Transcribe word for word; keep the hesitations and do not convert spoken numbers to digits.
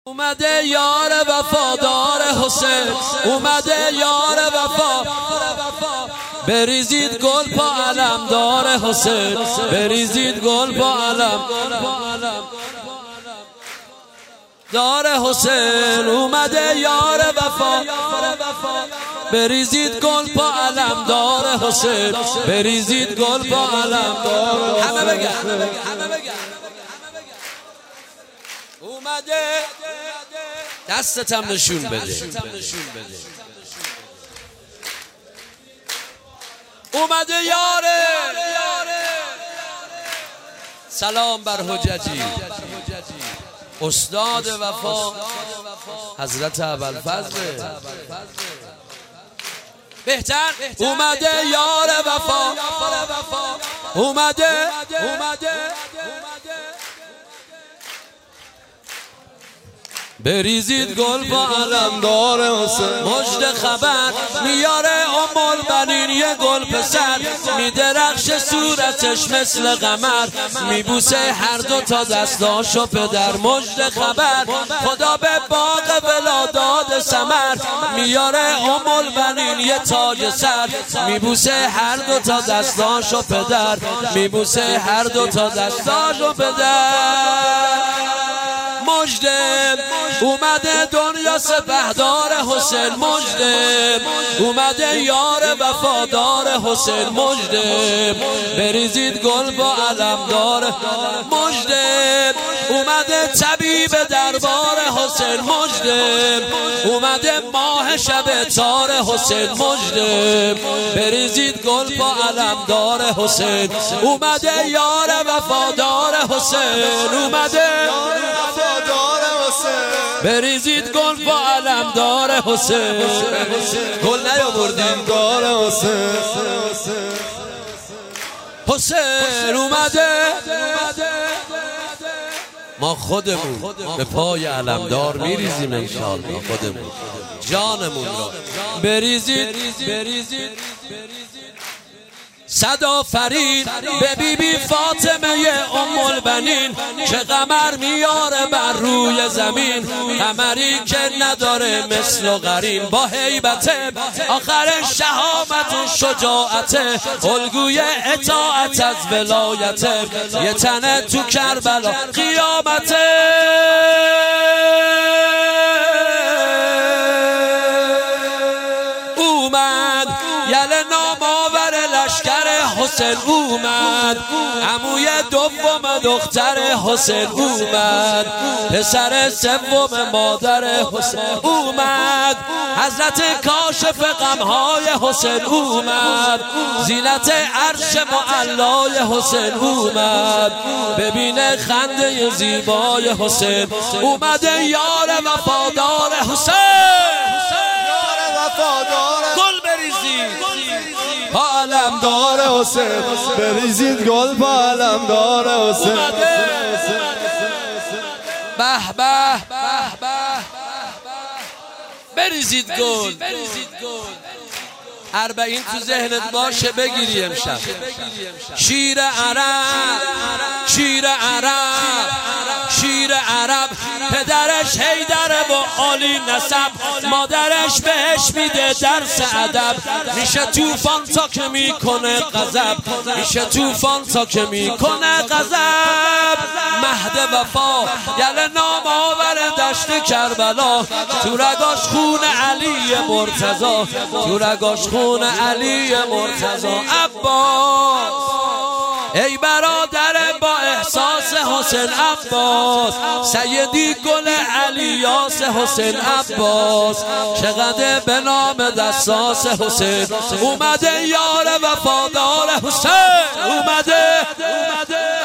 اومده یار وفادار حسین، اومده یار وفا، بریزید گل پا علمدار حسین، بریزید گل پا علم دار حسین. اومده یار وفا، بریزید گل پا علمدار حسین، بریزید گل پا علمدار. همه بگن همه بگن اومده، دستتم نشون بده. اومده یاره. سلام بر حججی، استاد وفا حضرت ابوالفضل بهتر. اومده یار وفا، اومده اومده بریزید گل با علمدار حسین. مژده خبر میاره ام البنین، یه گل پسر میدرخش صورتش مثل قمر، میبوسه هر دو تا دستاشو پدر. مژده خبر خدا به باغ ولاداد ثمر، میاره ام البنین یه تاج سر، میبوسه هر دو تا دستاشو پدر، میبوسه هر دو تا دستاشو پدر. مژده اومده دنیا سپهدار حسین، مژده اومده یار وفادار حسین. مژده بریزید گل با علمدار. مژده اومده طبیب دربار حسین. مژده اومده ماه شب تار حسین. مژده بریزید گل با علمدار حسین. اومده یار وفادار حسین، اومده بریزید گل با علمدار حسین. گل نیاوردیم دار حسین. حسین اومده، ما خودمون به پای علمدار میریزیم انشاءالله. خودمون جانمون را بریزید بریزید صد آفرین به بی بی فاطمه ام البنین، که قمر میاره بر روی زمین، قمری که نداره مثل و قرین. با هیبته آخر شهامت و شجاعته، الگوی اطاعت از ولایته، یه تنه تو کربلا قیامته. اومد یل نامآور لشکر حسین، اومد عموی دوم دختر حسین، اومد پسر سوم مادر حسین، اومد حضرت کاشف غمهای حسین، اومد زینت عرش معلای حسین، اومد ببینه خنده زیبای حسین. اومده یار وفادار حسین، گل بریزید با علمدار حسین، بریزید گل با علمدار حسین. به به به بریزید گل. اربعین تو ذهنت باشه بگیری امشب. شیر عرب، شیر عرب، شیر عرب، پدرش حیدره و عالی نسب، مادرش بهش میده درس ادب. میشه طوفان تا که میکنه غضب، میشه طوفان تا که میکنه غضب. مهد وفا یل نامآور دشت کربلا، تو رگاش خون علی مرتضی، تو رگاش خون علی مرتضی. عباس ای برادر با احساس حسین عباس، سیدی گل علیاس حسین عباس، چقدر به نام دستاس حسین. اومده یار وفادار حسین، اومده اومده